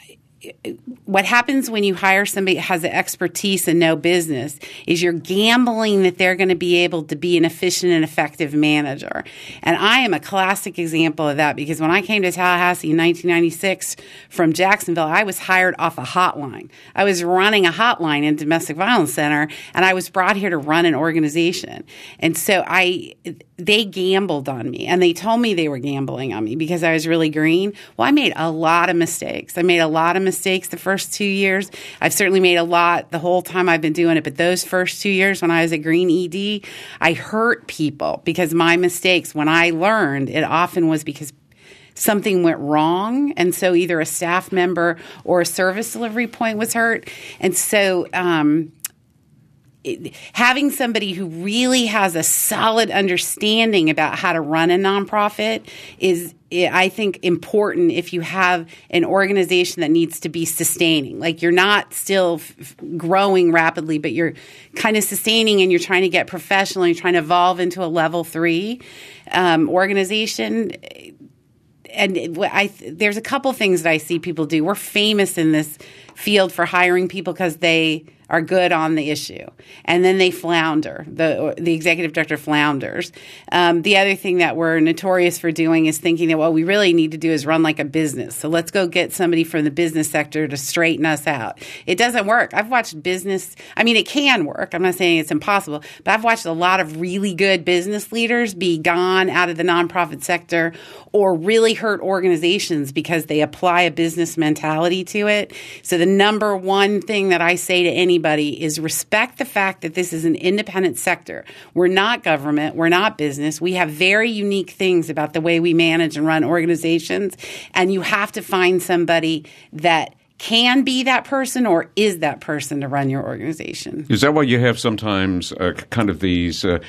[SPEAKER 2] What happens when you hire somebody that has the expertise and no business is you're gambling that they're going to be able to be an efficient and effective manager. And I am a classic example of that, because when I came to Tallahassee in nineteen ninety-six from Jacksonville, I was hired off a hotline. I was running a hotline in Domestic Violence Center, and I was brought here to run an organization. And so I, they gambled on me, and they told me they were gambling on me because I was really green. Well, I made a lot of mistakes. I made a lot of mistakes the first two years. I've certainly made a lot the whole time I've been doing it, but those first two years when I was a green E D, I hurt people because my mistakes, when I learned, it often was because something went wrong, and so either a staff member or a service delivery point was hurt. And so um, it, having somebody who really has a solid understanding about how to run a nonprofit is, I think, important if you have an organization that needs to be sustaining. Like, you're not still f- growing rapidly, but you're kind of sustaining, and you're trying to get professional, and you're trying to evolve into a level three um, organization. And I, there's a couple things that I see people do. We're famous in this field for hiring people because they are good on the issue, and then they flounder. The the executive director flounders. Um, the other thing that we're notorious for doing is thinking that what we really need to do is run like a business. So let's go get somebody from the business sector to straighten us out. It doesn't work. I've watched business. I mean, it can work. I'm not saying it's impossible, but I've watched a lot of really good business leaders be gone out of the nonprofit sector or really hurt organizations because they apply a business mentality to it. So the number one thing that I say to anybody is respect the fact that this is an independent sector. We're not government. We're not business. We have very unique things about the way we manage and run organizations, and you have to find somebody that can be that person or is that person to run your organization.
[SPEAKER 1] Is that why you have sometimes uh, kind of these uh,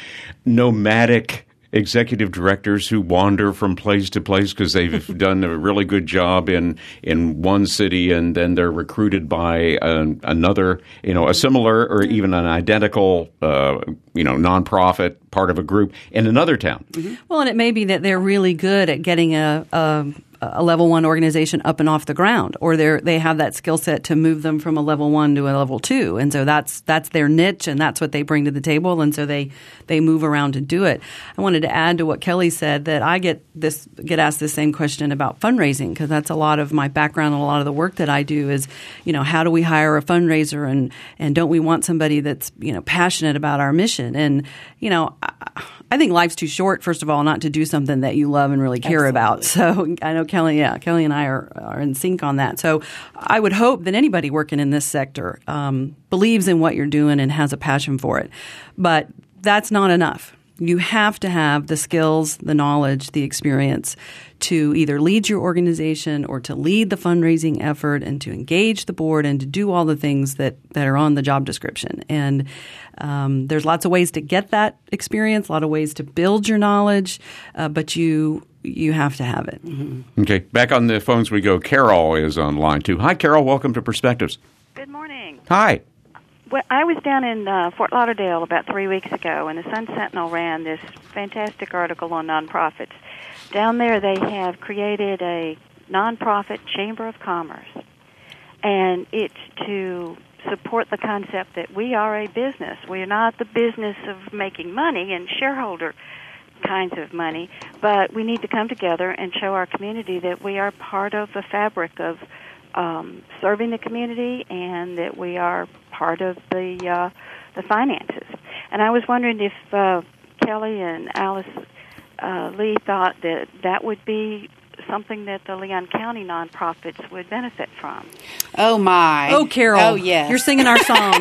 [SPEAKER 1] nomadic executive directors who wander from place to place because they've done a really good job in in one city, and then they're recruited by uh, another, you know, a similar or even an identical, uh, you know, nonprofit part of a group in another town?
[SPEAKER 3] Mm-hmm. Well, and it may be that they're really good at getting a, a a level one organization up and off the ground, or they they have that skill set to move them from a level one to a level two, and so that's that's their niche, and that's what they bring to the table, and so they they move around to do it. I wanted to add to what Kelly said that I get this get asked the same question about fundraising, because that's a lot of my background and a lot of the work that I do is, you know, how do we hire a fundraiser, and and don't we want somebody that's, you know, passionate about our mission? And you know, I, I think life's too short, first of all, not to do something that you love and really care
[SPEAKER 2] Absolutely.
[SPEAKER 3] about. So I know Kelly, yeah, Kelly and I are, are in sync on that. So I would hope that anybody working in this sector um, believes in what you're doing and has a passion for it. But that's not enough. You have to have the skills, the knowledge, the experience to either lead your organization or to lead the fundraising effort and to engage the board and to do all the things that, that are on the job description. And um, there's lots of ways to get that experience, a lot of ways to build your knowledge, uh, but you you have to have it.
[SPEAKER 1] Mm-hmm. Okay. Back on the phones we go. Carol is on line two. Hi, Carol. Welcome to Perspectives.
[SPEAKER 5] Good morning.
[SPEAKER 1] Hi.
[SPEAKER 5] Well, I was down in uh, Fort Lauderdale about three weeks ago, and the Sun Sentinel ran this fantastic article on nonprofits. Down there they have created a nonprofit chamber of commerce and it's to support the concept that we are a business. We are not the business of making money and shareholder kinds of money, but we need to come together and show our community that we are part of the fabric of um, serving the community, and that we are part of the uh, the finances. And I was wondering if uh, Kelly and Alice uh, Lee thought that that would be something that the Leon County nonprofits would benefit from.
[SPEAKER 2] Oh, my.
[SPEAKER 3] Oh, Carol.
[SPEAKER 2] Oh, yes.
[SPEAKER 3] You're singing our song.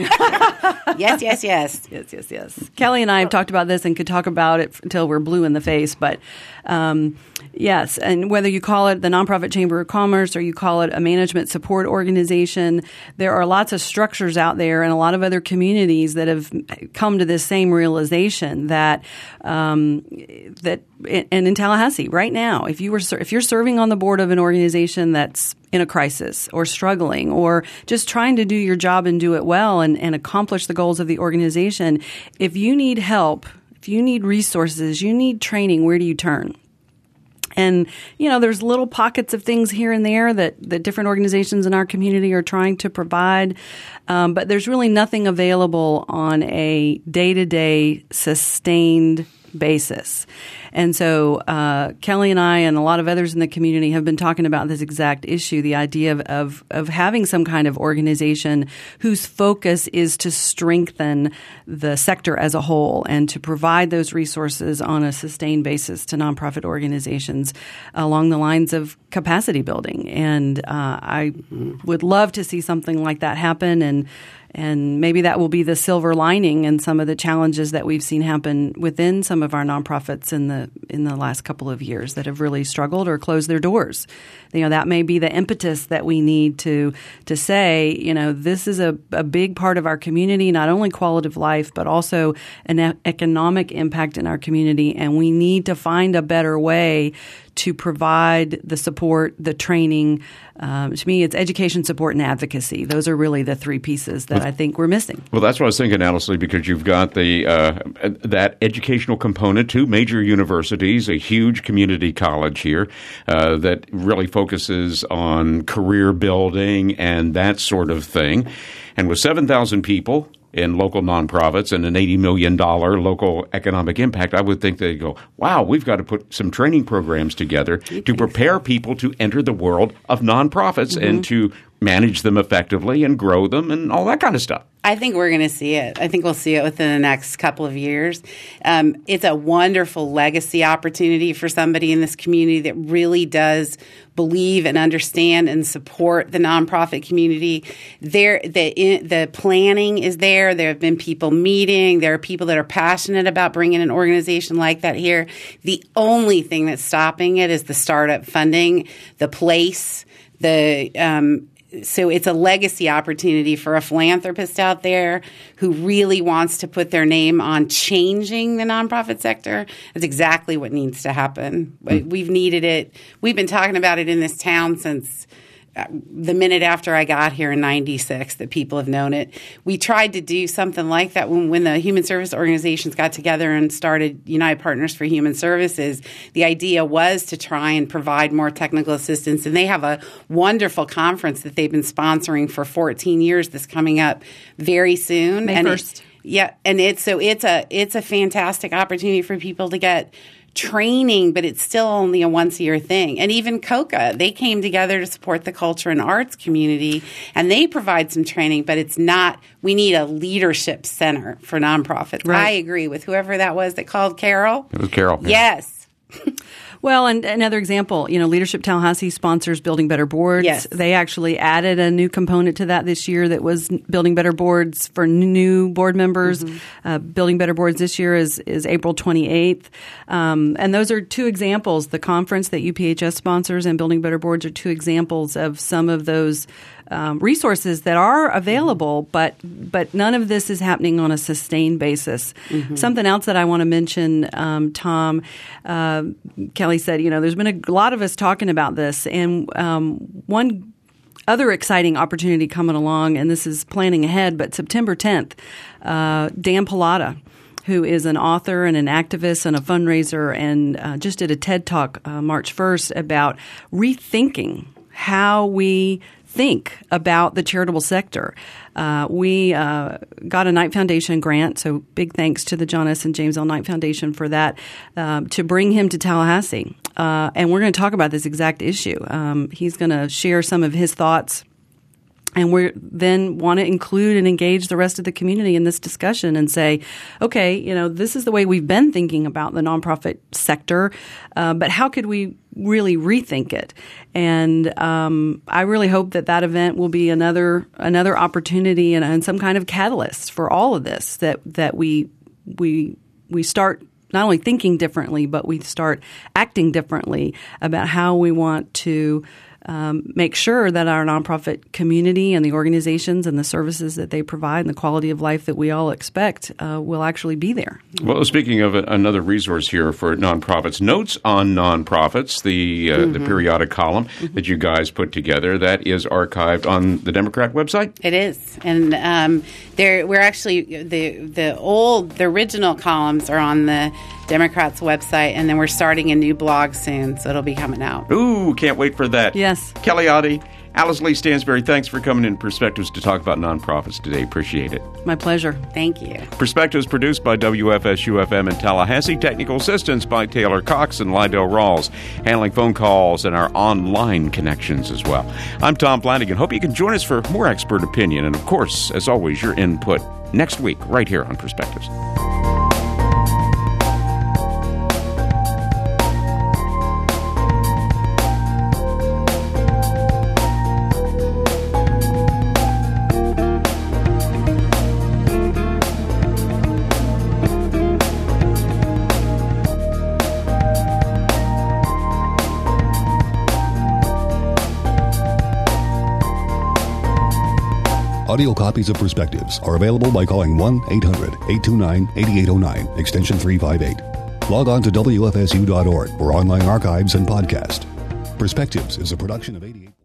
[SPEAKER 2] Yes, yes, yes.
[SPEAKER 3] Yes, yes, yes. Kelly and I have talked about this and could talk about it until we're blue in the face. But um, yes, and whether you call it the Nonprofit Chamber of Commerce or you call it a management support organization, there are lots of structures out there and a lot of other communities that have come to this same realization that um, that and in Tallahassee right now, if you were if you're serving on the board of an organization that's in a crisis or struggling or just trying to do your job and do it well and, and accomplish the goals of the organization, if you need help, if you need resources, you need training, where do you turn? And, you know, there's little pockets of things here and there that, that different organizations in our community are trying to provide, um, but there's really nothing available on a day-to-day sustained basis. And so uh, Kelly and I and a lot of others in the community have been talking about this exact issue, the idea of, of, of having some kind of organization whose focus is to strengthen the sector as a whole and to provide those resources on a sustained basis to nonprofit organizations along the lines of capacity building. And uh, I would love to see something like that happen, and And maybe that will be the silver lining in some of the challenges that we've seen happen within some of our nonprofits in the in the last couple of years that have really struggled or closed their doors. You know, that may be the impetus that we need to to say, you know, this is a, a big part of our community, not only quality of life, but also an e- economic impact in our community. And we need to find a better way to provide the support, the training. Um, to me, it's education, support, and advocacy. Those are really the three pieces that I think we're missing.
[SPEAKER 1] Well, that's what I was thinking, Alice Lee, because you've got the uh, that educational component, two major universities, a huge community college here uh, that really focuses on career building and that sort of thing. And with seven thousand people in local nonprofits and an eighty million dollars local economic impact, I would think they'd go, wow, we've got to put some training programs together to prepare people to enter the world of nonprofits mm-hmm. and to manage them effectively and grow them and all that kind of stuff.
[SPEAKER 2] I think we're going to see it. I think we'll see it within the next couple of years. Um, it's a wonderful legacy opportunity for somebody in this community that really does believe and understand and support the nonprofit community. There, the the planning is there. There have been people meeting. There are people that are passionate about bringing an organization like that here. The only thing that's stopping it is the startup funding, the place, the um, So it's a legacy opportunity for a philanthropist out there who really wants to put their name on changing the nonprofit sector. That's exactly what needs to happen. Mm. We've needed it. We've been talking about it in this town since the minute after I got here in ninety-six that people have known it. We tried to do something like that when, when the human service organizations got together and started United Partners for Human Services. The idea was to try and provide more technical assistance, and they have a wonderful conference that they've been sponsoring for fourteen years that's coming up very soon.
[SPEAKER 3] May first.
[SPEAKER 2] Yeah, and it's so it's a it's a fantastic opportunity for people to get training, but it's still only a once-a-year thing. And even COCA, they came together to support the culture and arts community, and they provide some training, but it's not – we need a leadership center for nonprofits.
[SPEAKER 3] Right.
[SPEAKER 2] I agree with whoever that was that called Carol.
[SPEAKER 1] It was Carol. Yeah.
[SPEAKER 2] Yes.
[SPEAKER 3] Well, and another example, you know, Leadership Tallahassee sponsors Building Better Boards.
[SPEAKER 2] Yes.
[SPEAKER 3] They actually added a new component to that this year that was Building Better Boards for new board members. Mm-hmm. Uh, Building Better Boards this year is, is April twenty-eighth. Um, and those are two examples. The conference that U P H S sponsors and Building Better Boards are two examples of some of those Um, resources that are available, but but none of this is happening on a sustained basis. Mm-hmm. Something else that I want to mention, um, Tom, uh, Kelly said, you know, there's been a lot of us talking about this, and um, one other exciting opportunity coming along, and this is planning ahead, but September tenth, uh, Dan Pallotta, who is an author and an activist and a fundraiser, and uh, just did a TED Talk uh, March first about rethinking how we think about the charitable sector. Uh, we uh, got a Knight Foundation grant, so big thanks to the John S. and James L. Knight Foundation for that, um, to bring him to Tallahassee. Uh, and we're going to talk about this exact issue. Um, he's going to share some of his thoughts. And we then want to include and engage the rest of the community in this discussion and say, okay, you know, this is the way we've been thinking about the nonprofit sector, uh, but how could we really rethink it? And um, I really hope that that event will be another another opportunity and, and some kind of catalyst for all of this. That that we we we start not only thinking differently, but we start acting differently about how we want to Um, make sure that our nonprofit community and the organizations and the services that they provide and the quality of life that we all expect uh, will actually be there.
[SPEAKER 1] Well, speaking of a, another resource here for nonprofits, Notes on Nonprofits, the uh, mm-hmm. the periodic column mm-hmm. that you guys put together, that is archived on the Democrat website?
[SPEAKER 2] It is. And um, there, we're actually, the, the old, the original columns are on the Democrats website, and then we're starting a new blog soon, so it'll be coming out.
[SPEAKER 1] Ooh, can't wait for that.
[SPEAKER 3] Yes.
[SPEAKER 1] Kelly Oddie, Alice Lee Stansberry, thanks for coming in Perspectives to talk about nonprofits today. Appreciate it.
[SPEAKER 3] My pleasure.
[SPEAKER 2] Thank you.
[SPEAKER 1] Perspectives produced by W F S U F M in Tallahassee. Technical assistance by Taylor Cox and Lydell Rawls. Handling phone calls and our online connections as well. I'm Tom Flanagan. Hope you can join us for more expert opinion. And, of course, as always, your input next week right here on Perspectives.
[SPEAKER 6] Audio copies of Perspectives are available by calling one eight hundred eight two nine eight eight zero nine, extension three five eight. Log on to W F S U dot org for online archives and podcast. Perspectives is a production of eighty-eight.